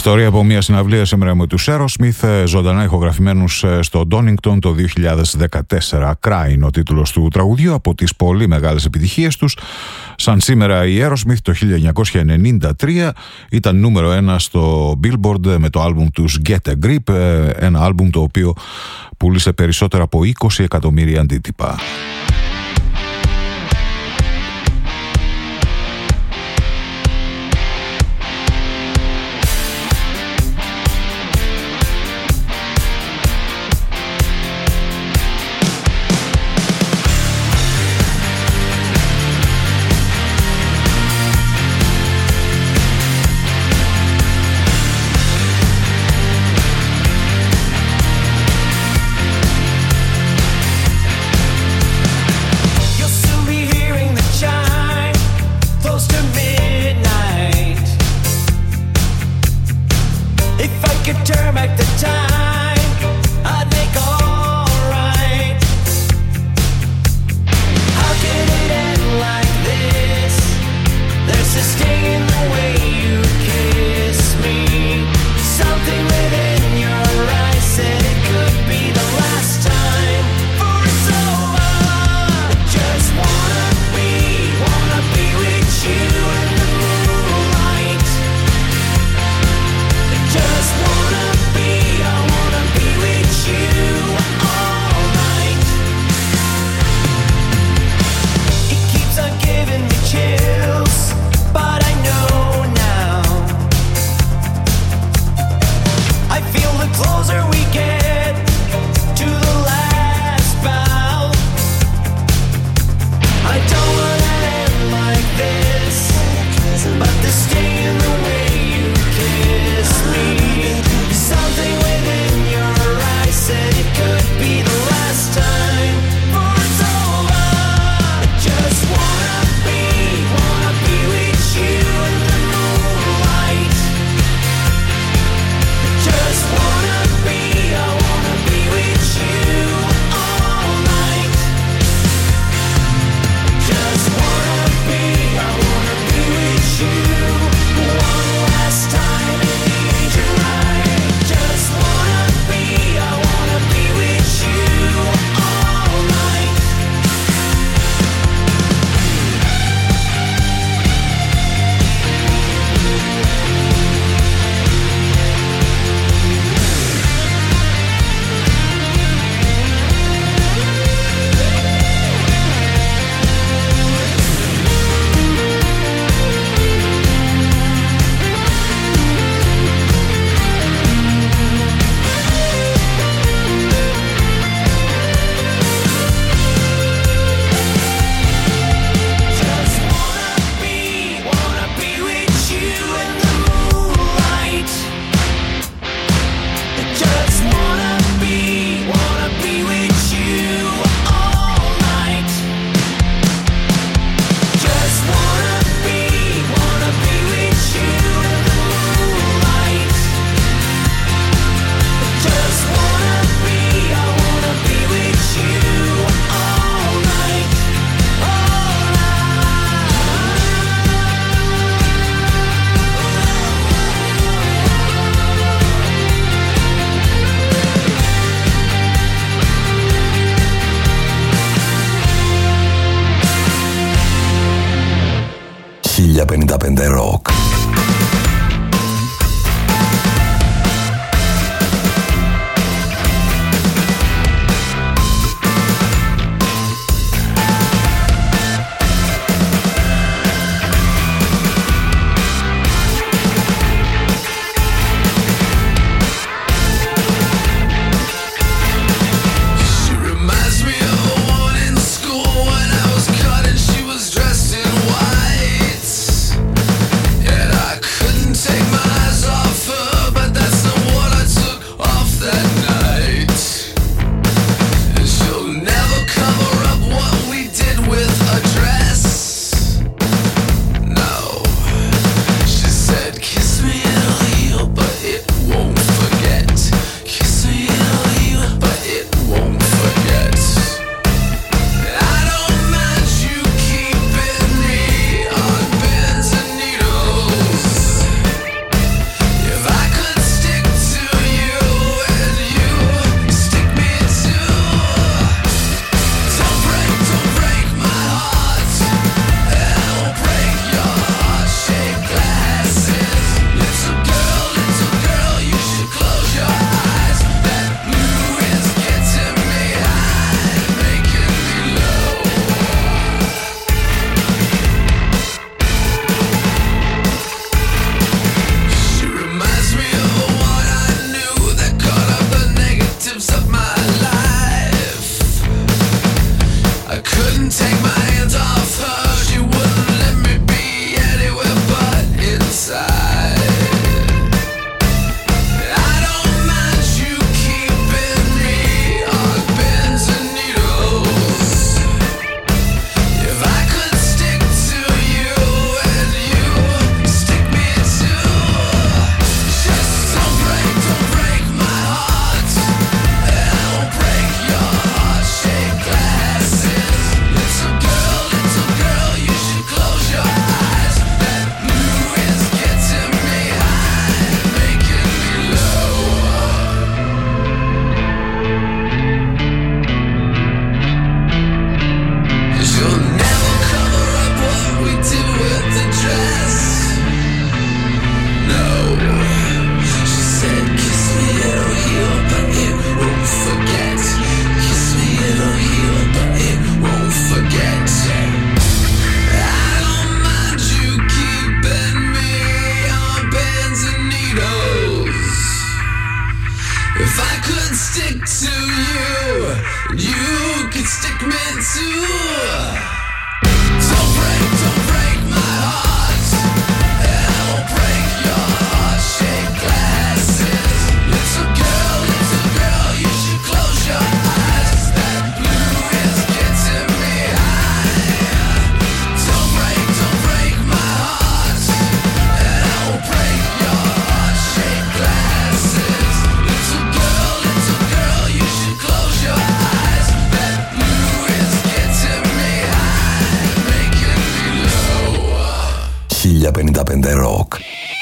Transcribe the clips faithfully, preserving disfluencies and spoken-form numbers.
Ιστορία από μια συναυλία σήμερα με τους Aerosmith, ζωντανά ηχογραφημένους στο Donington το δύο χιλιάδες δεκατέσσερα. Cry είναι ο τίτλος του τραγουδιού, από τις πολύ μεγάλες επιτυχίες τους. Σαν σήμερα οι Aerosmith το χίλια εννιακόσια ενενήντα τρία ήταν νούμερο ένα στο Billboard με το άλμπουμ τους Get a Grip, ένα άλμπουμ το οποίο πούλησε περισσότερα από είκοσι εκατομμύρια αντίτυπα. Just wanna be, I wanna can stick to you. You can stick me too. Don't break, don't break my heart, and I won't break your heart-shaped glasses. Little girl, little girl, you should close your eyes. That blue is getting me high. Don't break, don't break my heart, and I won't break your heart-shaped glasses. Little girl, little girl, you should close your eyes. That blue is getting me high, making me low. χίλια πενήντα πέντε Rock.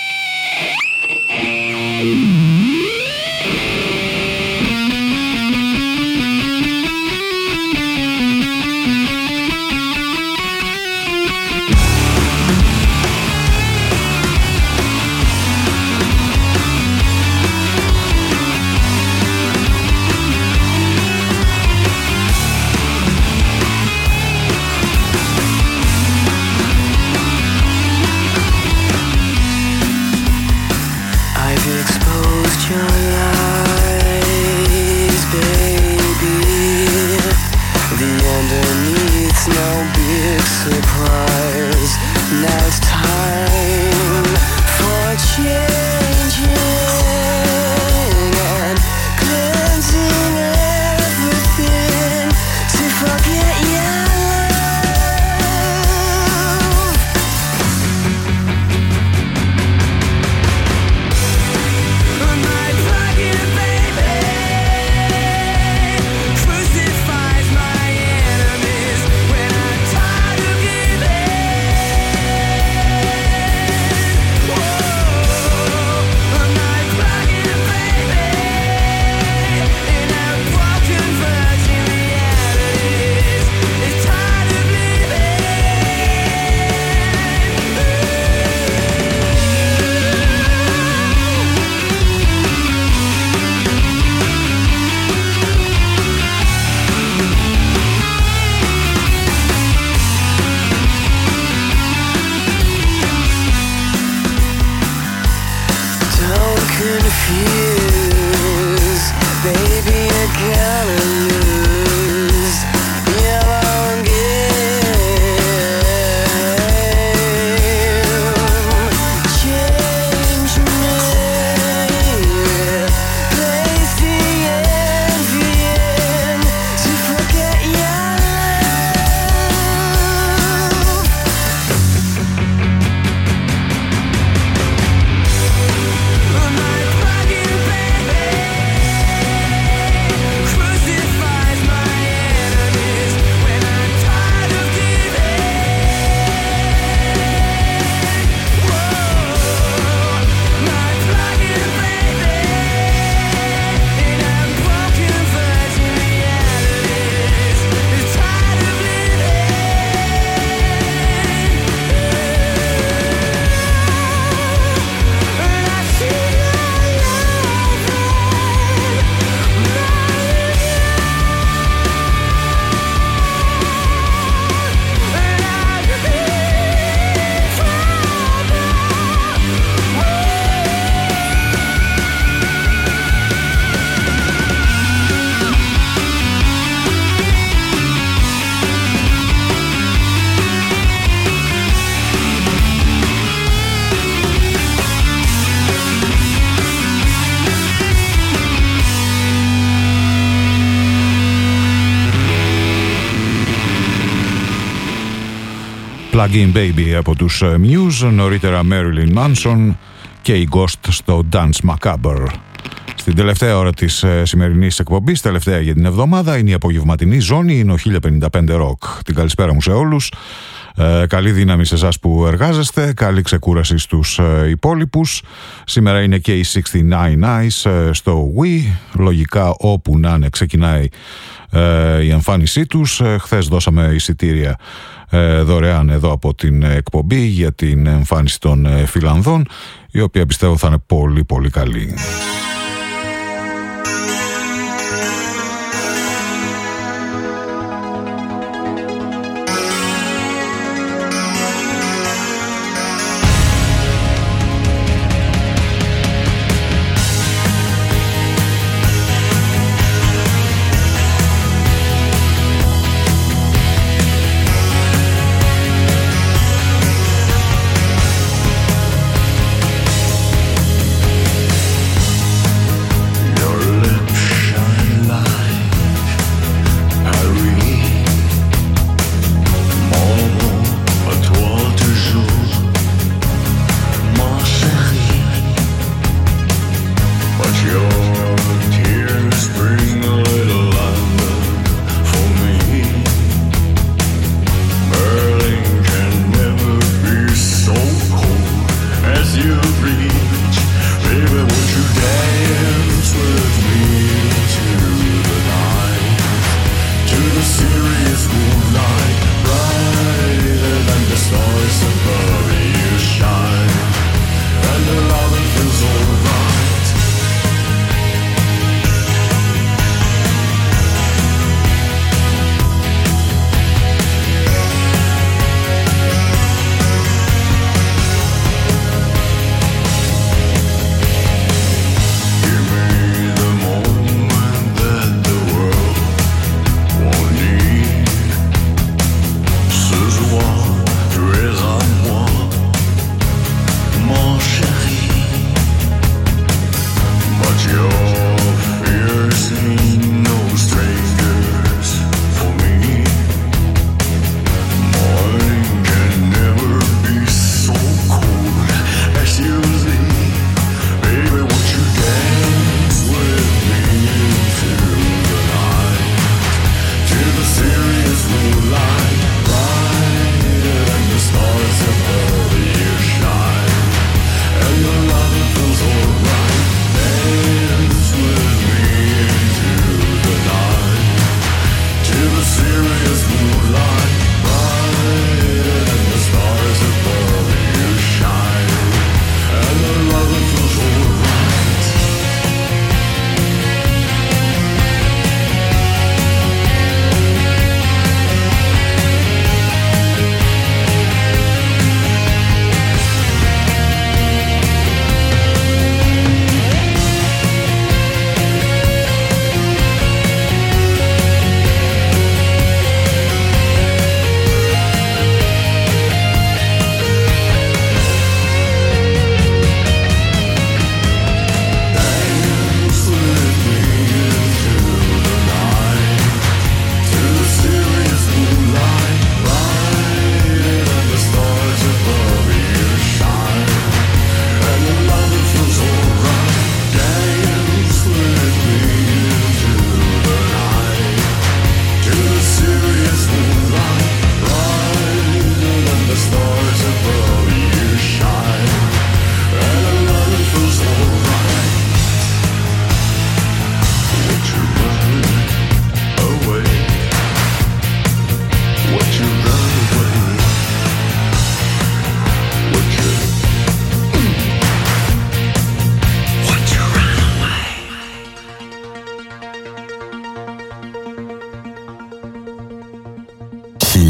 Plug-in Baby από τους Muse, νωρίτερα Marilyn Manson και η Ghost στο Dance Macabre. Στην τελευταία ώρα της ε, σημερινής εκπομπής, τελευταία για την εβδομάδα, είναι η απογευματινή ζώνη, είναι ο χίλια πενήντα πέντε Rock. Την καλησπέρα μου σε όλους. Ε, καλή δύναμη σε εσάς που εργάζεστε, καλή ξεκούραση στους ε, υπόλοιπους. Σήμερα είναι και η εξήντα εννέα Eyes ε, στο Wii. Λογικά όπου να είναι ξεκινάει ε, η εμφάνισή τους. Ε, χθες δώσαμε εισιτήρια ε, δωρεάν εδώ από την εκπομπή για την εμφάνιση των ε, Φιλανδών, η οποία πιστεύω θα είναι πολύ πολύ καλή.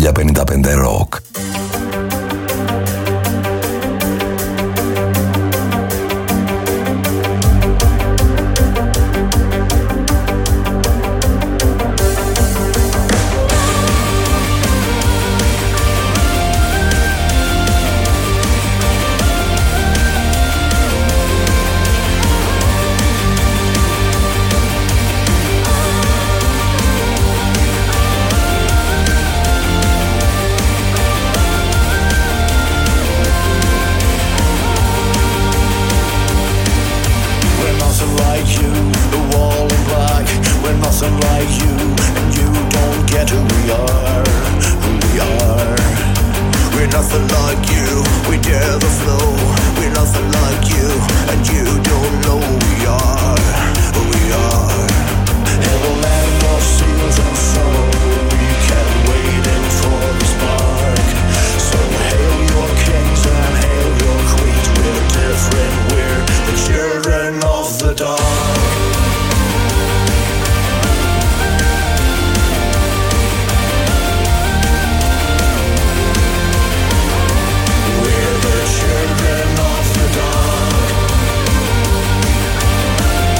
χίλια πενήντα πέντε Rock. We're the children of the dark.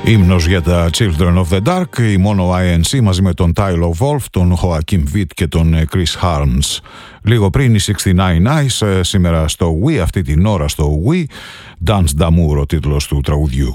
Ύμνος για τα Children of the Dark, η Mono άι εν σι μαζί με τον Tyler Wolf, τον Joachim Witt και τον Chris Harms. Λίγο πριν οι εξήντα εννέα Eyes, σήμερα στο Wii, αυτή την ώρα στο Wii, Dance d'Amour ο τίτλος του τραγουδιού.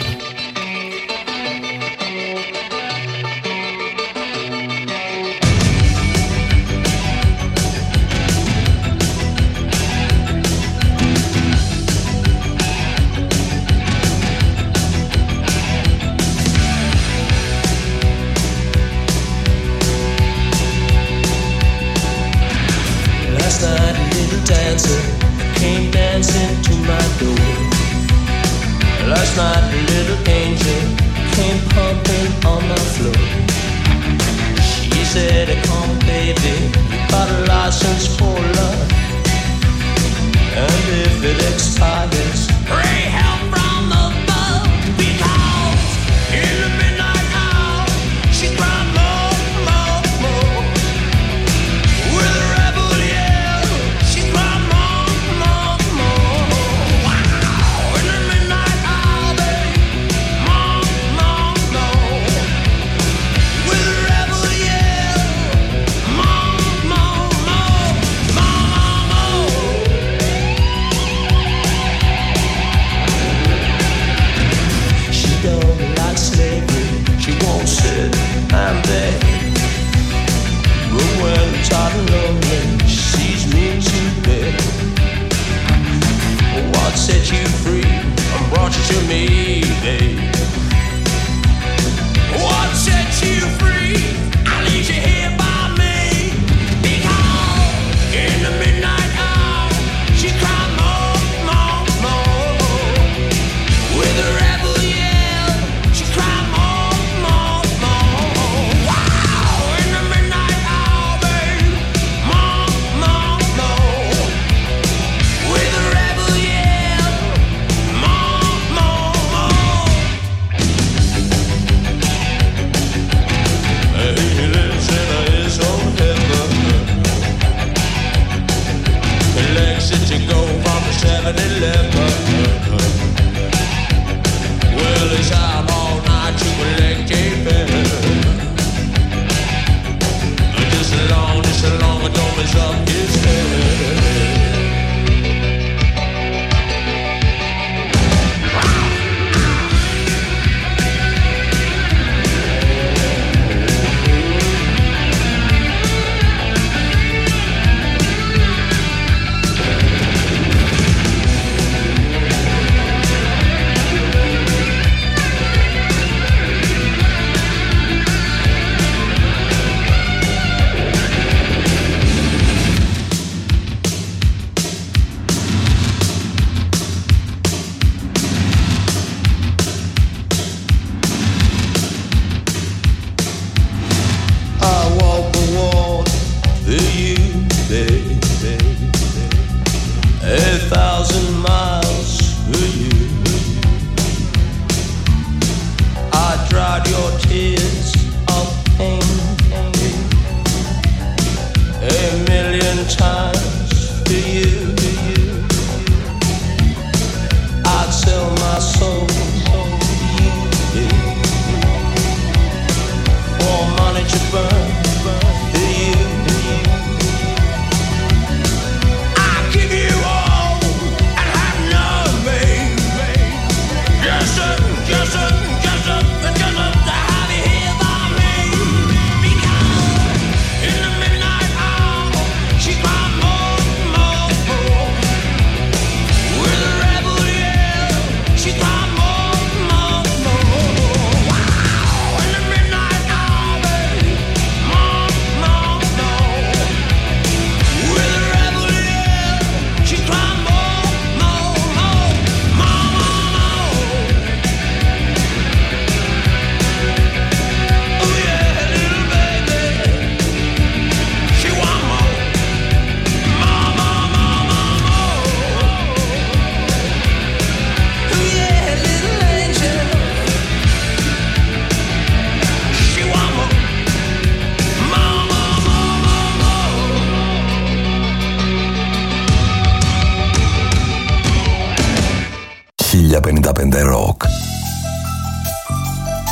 χίλια πενήντα πέντε Rock.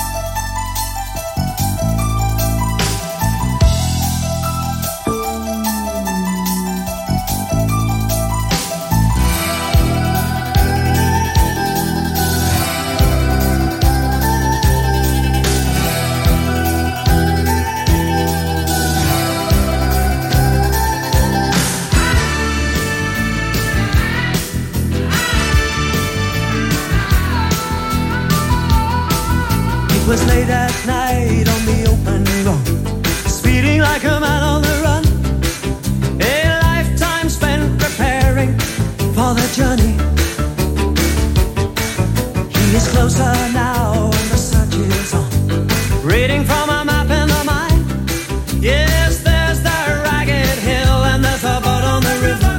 was late at night on the open road, speeding like a man on the run. A lifetime spent preparing for the journey. He is closer now and the search is on, reading from a map in the mind. Yes, there's the ragged hill and there's a boat on the river.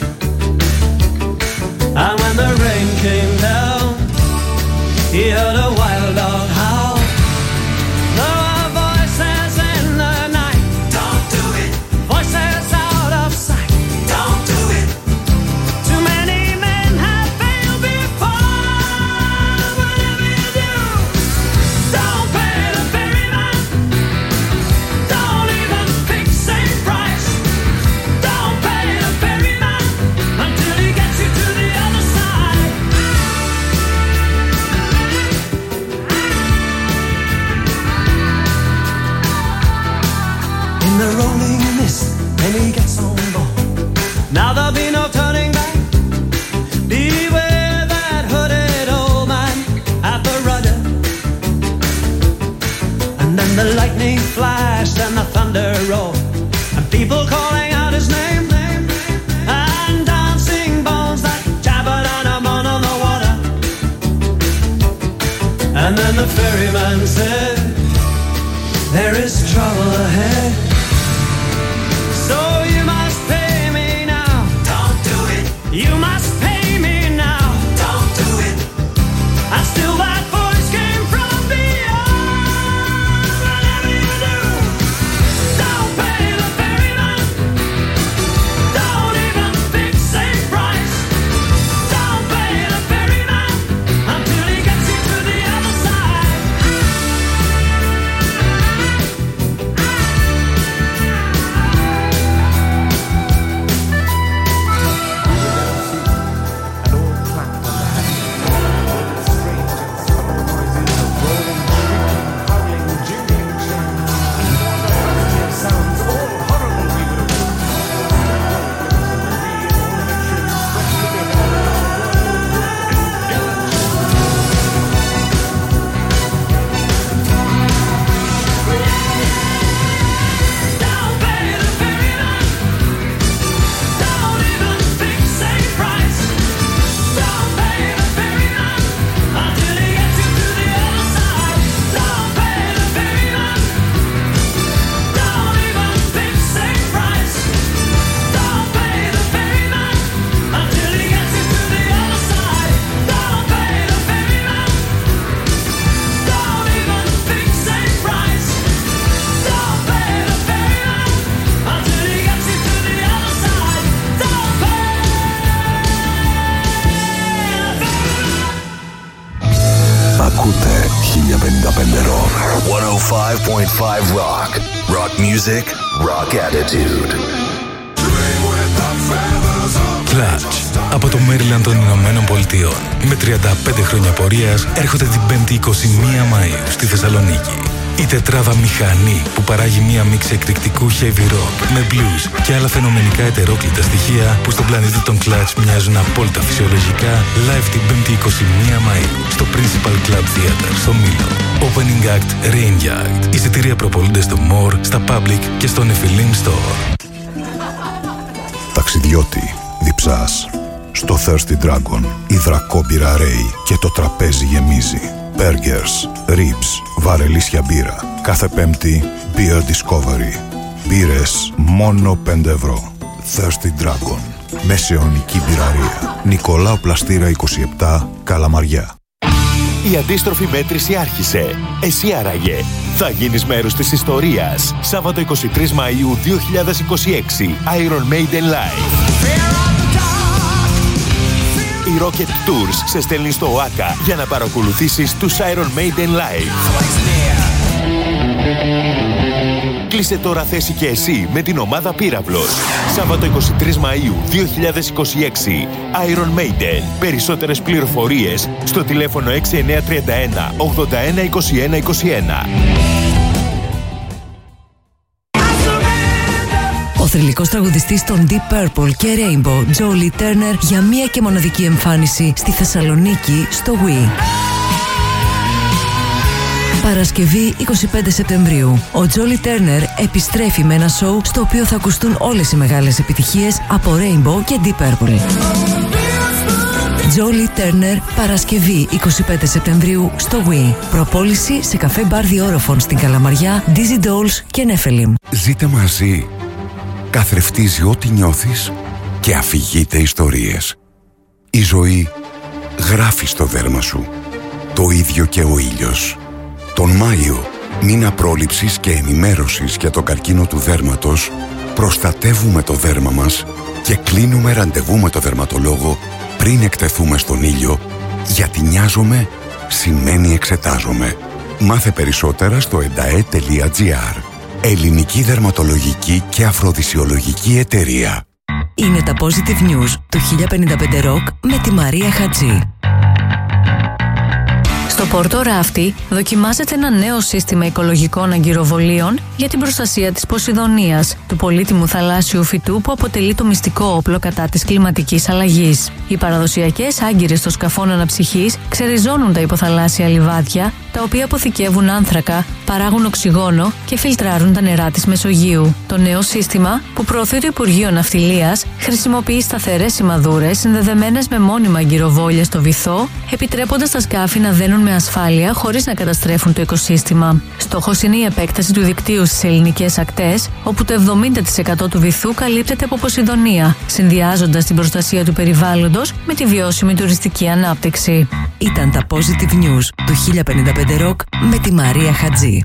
And when the rain came down, he heard a wild dog howl. There were voices in the night. Don't do it. Voices out of sight. Don't do it. Too many men have failed before. Whatever you do, don't pay the ferryman. Don't even fix a price. Don't pay the ferryman until he gets you to the other side. In the rolling mist, when he gets on board, now there'll be no turning back. Beware that hooded old man at the rudder. And then the lightning flashed and the thunder rolled, and people calling out his name, and dancing bones that jabbered on him on the water. And then the ferryman said, there is trouble ahead. So you must pay me now. Don't do it. You must pay me now. Don't do it. And still that voice came from beyond. Whatever you do, don't pay the ferryman. Don't even fix a price. Don't pay the ferryman until he gets you to the other side. χίλια πενήντα πέντε Rock. εκατόν πέντε κόμμα πέντε Rock. Rock music, rock attitude. Clutch, από το Maryland των Ηνωμένων Πολιτειών. Με τριάντα πέντε χρόνια πορείας έρχονται την πέμπτη εικοστή πρώτη Μαΐου στη Θεσσαλονίκη. Η τετράδα Μηχανή που παράγει μία μίξη εκρηκτικού heavy rock με blues και άλλα φαινομενικά ετερόκλητα στοιχεία που στον πλανήτη των Clutch μοιάζουν απόλυτα φυσιολογικά, live την πέμπτη εικοστή πρώτη Μαΐου στο Principal Club Theater στο Μήλο. Opening act Rainyard. Εισιτήρια προπολούνται στο More, στα Public και στο Nephilim Store. Ταξιδιώτη, διψάς. Στο Thirsty Dragon, υδρακόμπυρα ρέει και το τραπέζι γεμίζει. Burgers, ribs, βαρελίσια μπύρα. Κάθε Πέμπτη, Beer Discovery. Μπύρες μόνο πέντε ευρώ. Thirsty Dragon. Μεσαιωνική μπυραρία. Νικολάου Πλαστήρα είκοσι επτά, Καλαμαριά. Η αντίστροφη μέτρηση άρχισε. Εσύ άραγε θα γίνεις μέρος της ιστορίας. Σάββατο εικοστή τρίτη Μαΐου δύο χιλιάδες είκοσι έξι, Iron Maiden Live. Η Rocket Tours σε στέλνει στο ΟΑΚΑ για να παρακολουθήσεις τους Iron Maiden Live. Κλείσε τώρα θέση και εσύ με την ομάδα Πύραυλος. Σάββατο εικοστή τρίτη Μαΐου δύο χιλιάδες είκοσι έξι, Iron Maiden. Περισσότερες πληροφορίες στο τηλέφωνο έξι εννιά τρία ένα ογδόντα ένα είκοσι ένα είκοσι ένα. Ο θρυλικός τραγουδιστής των Deep Purple και Rainbow, Jolie Turner, για μία και μοναδική εμφάνιση στη Θεσσαλονίκη στο Wii. Παρασκευή εικοστή πέμπτη Σεπτεμβρίου. Ο Τζόλι Τέρνερ επιστρέφει με ένα σοου στο οποίο θα ακουστούν όλες οι μεγάλες επιτυχίες από Rainbow και Deep Purple. Τζόλι Τέρνερ, Παρασκευή εικοστή πέμπτη Σεπτεμβρίου στο Wii. Προπόληση σε καφέ μπαρ Διόροφων στην Καλαμαριά, Dizzy Dolls και Nephilim. Ζείτε μαζί. Καθρεφτίζει ό,τι νιώθεις και αφηγείται ιστορίες. Η ζωή γράφει στο δέρμα σου. Το ίδιο και ο ήλιος. Τον Μάιο, μήνα πρόληψης και ενημέρωσης για το καρκίνο του δέρματος, προστατεύουμε το δέρμα μας και κλείνουμε ραντεβού με το δερματολόγο πριν εκτεθούμε στον ήλιο, γιατί νοιάζομαι σημαίνει εξετάζομαι. Μάθε περισσότερα στο εντα-ε τελεία τζι άρ. Ελληνική Δερματολογική και Αφροδισιολογική Εταιρεία. Είναι τα Positive News του χίλια πενήντα πέντε Rock με τη Μαρία Χατζή. Στο Πόρτο Ράφτη δοκιμάζεται ένα νέο σύστημα οικολογικών αγκυροβολίων για την προστασία της Ποσειδονίας, του πολύτιμου θαλάσσιου φυτού που αποτελεί το μυστικό όπλο κατά της κλιματικής αλλαγής. Οι παραδοσιακές άγκυρες των σκαφών αναψυχής ξεριζώνουν τα υποθαλάσσια λιβάδια, τα οποία αποθηκεύουν άνθρακα, παράγουν οξυγόνο και φιλτράρουν τα νερά της Μεσογείου. Το νέο σύστημα, που προωθεί το Υπουργείο Ναυτιλίας, χρησιμοποιεί σταθερές σημαδούρες συνδεδεμένες με μόνιμα αγκυροβόλια στο βυθό, επιτρέποντας τα σκάφη να δένουν με ασφάλεια χωρίς να καταστρέφουν το οικοσύστημα. Στόχος είναι η επέκταση του δικτύου στις ελληνικές ακτές, όπου το εβδομήντα τοις εκατό του βυθού καλύπτεται από Ποσειδονία, συνδυάζοντας την προστασία του περιβάλλοντος με τη βιώσιμη τουριστική ανάπτυξη. Ήταν τα Positive News του χίλια πενήντα πέντε Rock με τη Μαρία Χατζή.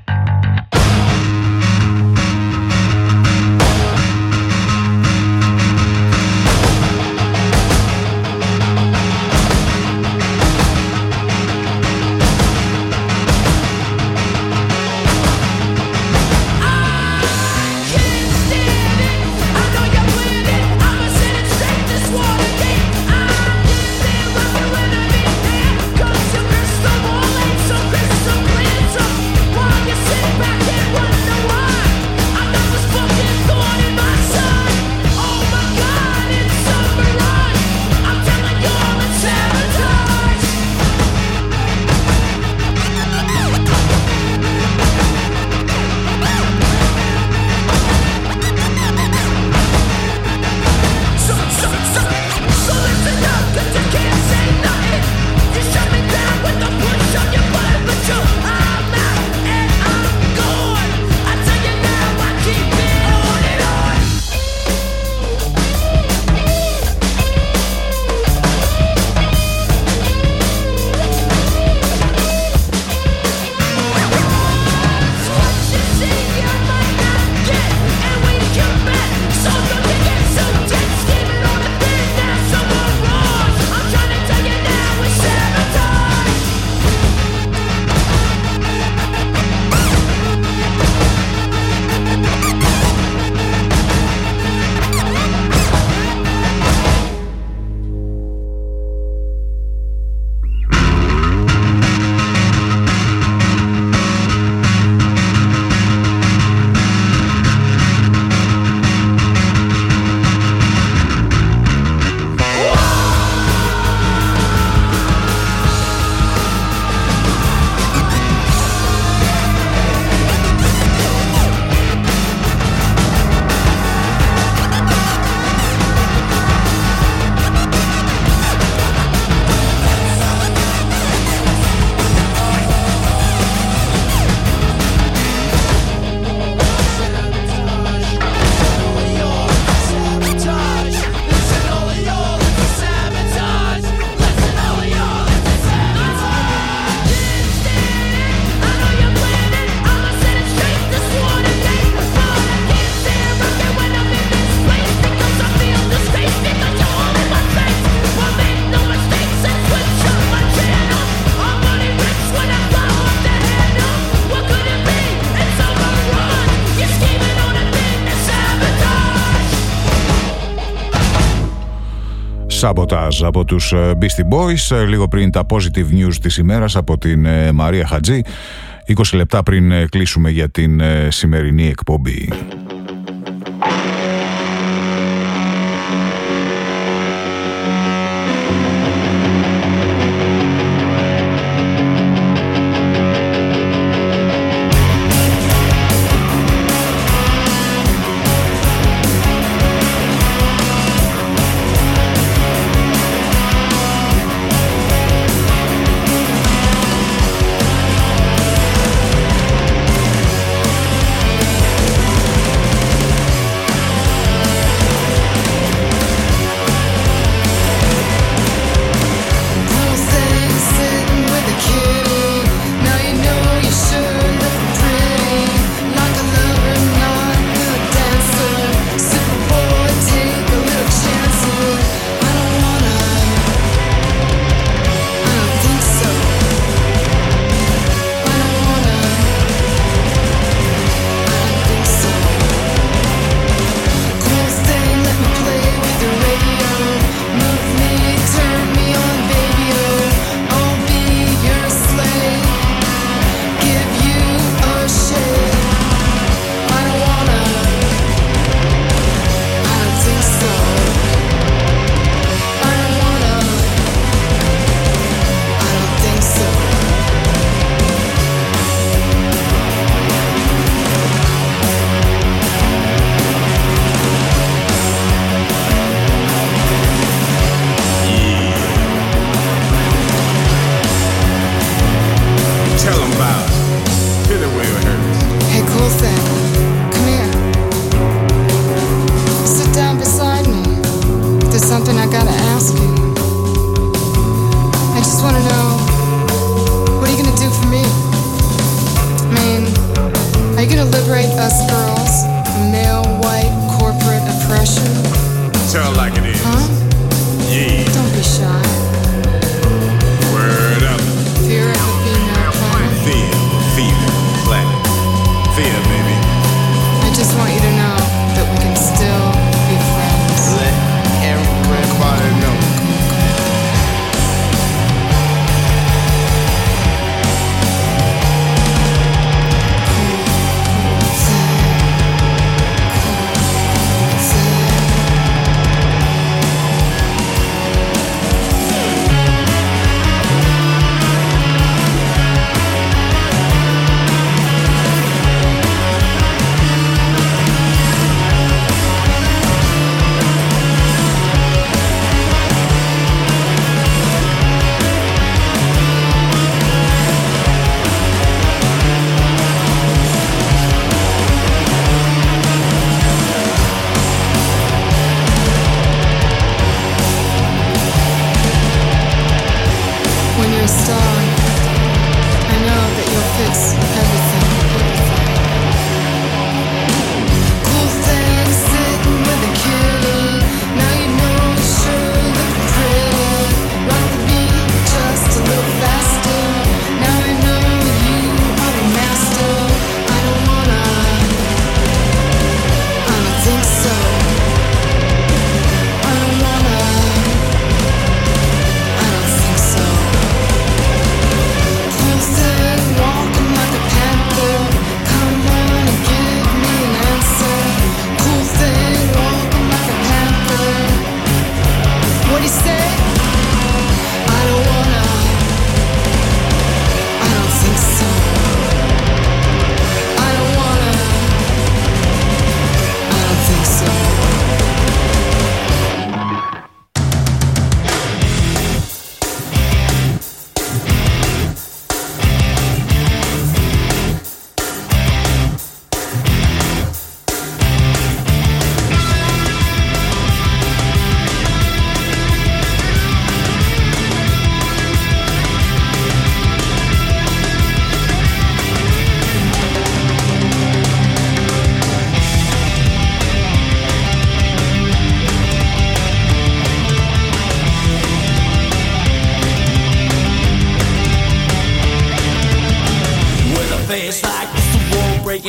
Sabotage από τους Beastie Boys, λίγο πριν τα Positive News της ημέρας από την Μαρία Χατζή, είκοσι λεπτά πριν κλείσουμε για την σημερινή εκπομπή.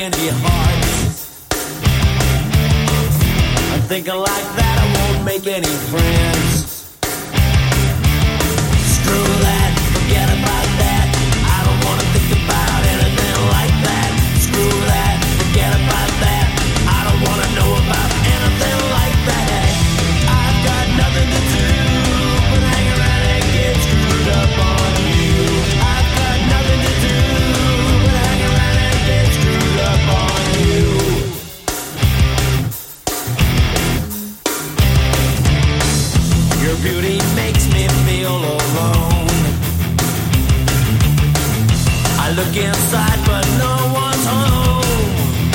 any hearts. I'm thinking like that, I won't make any friends. Screw that, forget about that. I don't wanna think about anything like that. Screw that, forget about that. I don't wanna know about anything like that. I've got nothing to do but hang around and get screwed up on you. I've got nothing to do but hang around and get screwed up on you. Your beauty makes me feel alone. I look inside but no one's home.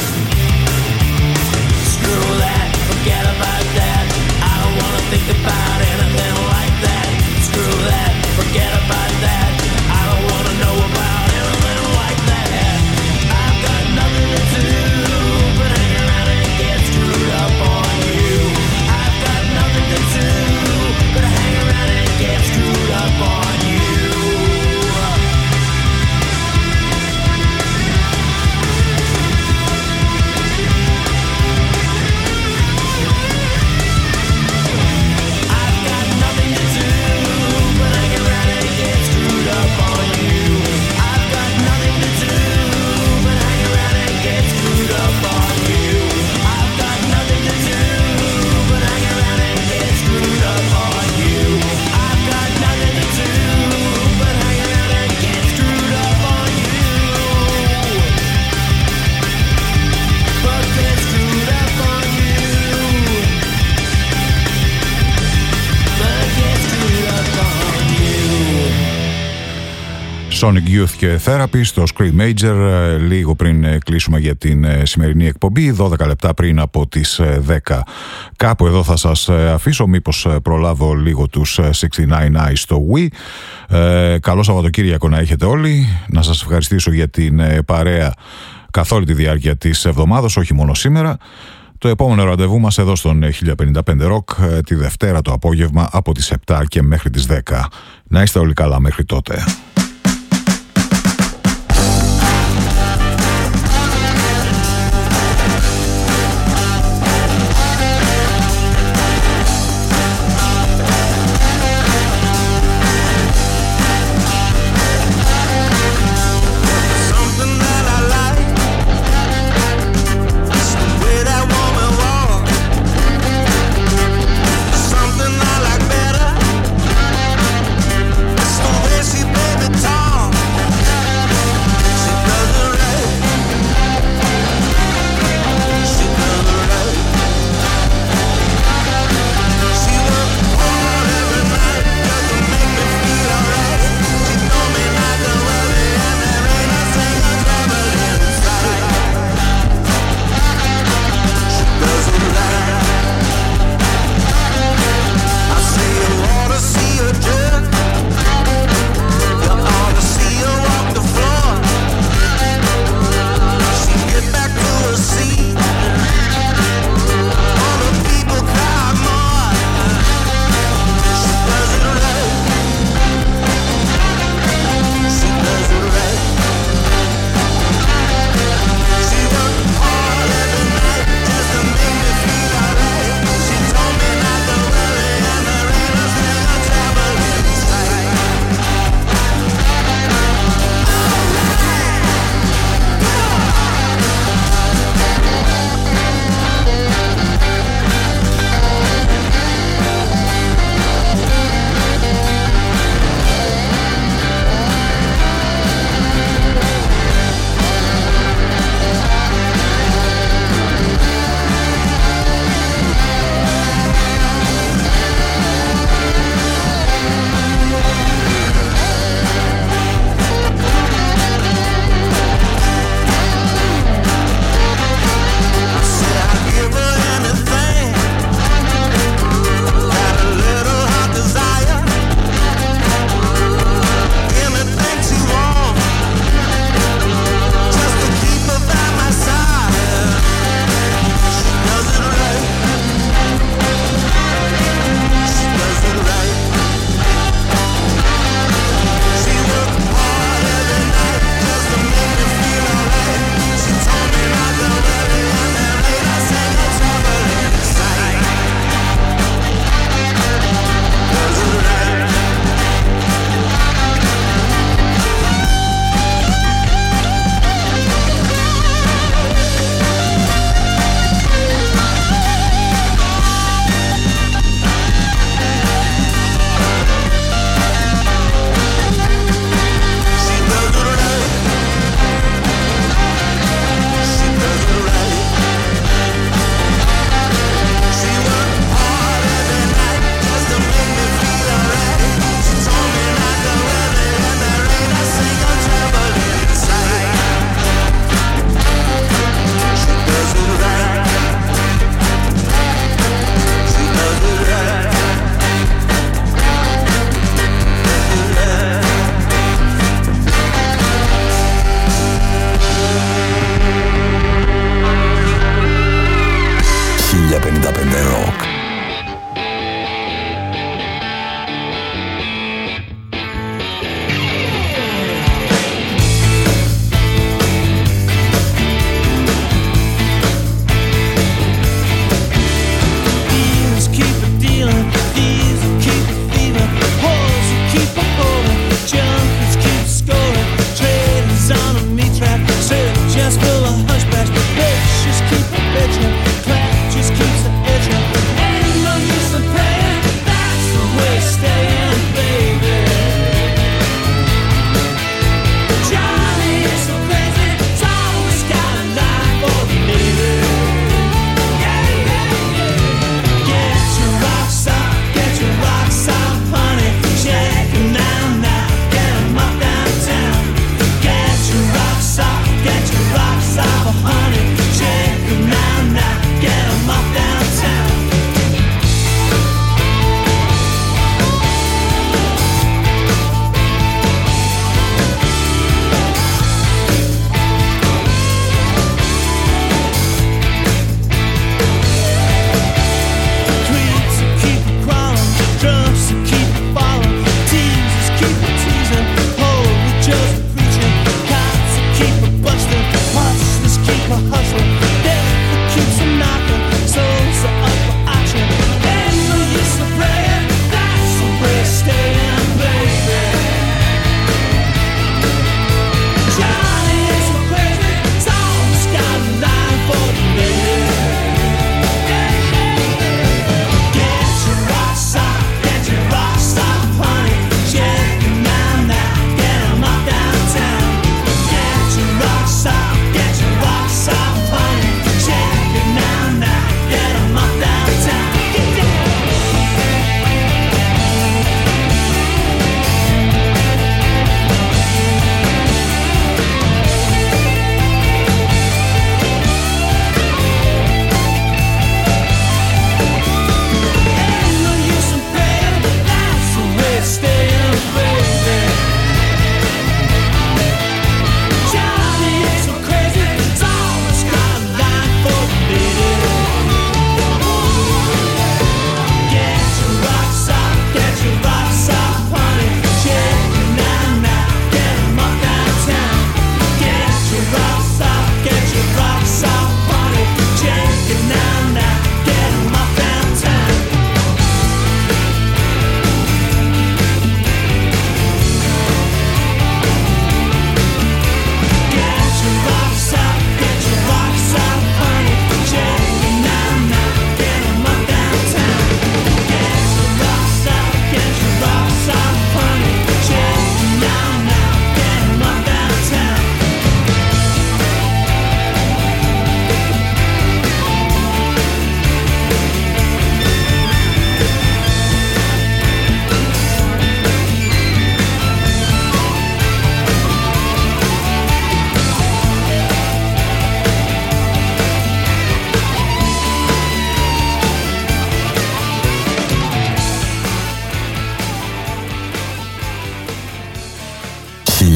Screw that, forget about that. I don't wanna think about anything like that. Screw that, forget about that. I don't wanna know about anything like that. I've got nothing to do but hang around and get screwed up on you. I've got nothing to do but hang around and get screwed up on you. I've got nothing to do but hang around and get screwed up on you. I've got nothing to do but hang around and get screwed up on you. I've got nothing to do but hang around and get screwed up on you. I've got nothing to do but hang around and get screwed up on you. But get screwed up on you. But get screwed up on you. Sonic Youth και Therapy στο Scream Major, ε, λίγο πριν ε, κλείσουμε για την ε, σημερινή εκπομπή, δώδεκα λεπτά πριν από τις ε, δέκα. Κάπου εδώ θα σας ε, αφήσω, μήπως ε, προλάβω λίγο τους ε, εξήντα εννέα Eyes στο Wii. Ε, καλό Σαββατοκύριακο να έχετε όλοι. Να σας ευχαριστήσω για την ε, παρέα καθ' όλη τη διάρκεια της εβδομάδας, όχι μόνο σήμερα. Το επόμενο ραντεβού μας εδώ στον χίλια πενήντα πέντε Rock ε, τη Δευτέρα το απόγευμα από τις επτά και μέχρι τις δέκα. Να είστε όλοι καλά μέχρι τότε. Something that I like is the way that woman walk. Something I like better is the way she baby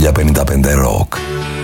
χίλια πενήντα πέντε Rock.